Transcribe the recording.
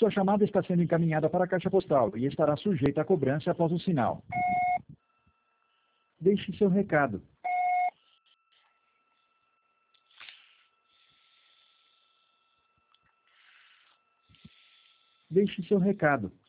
Sua chamada está sendo encaminhada para a caixa postal e estará sujeita a cobrança após o sinal. Deixe seu recado. Deixe seu recado.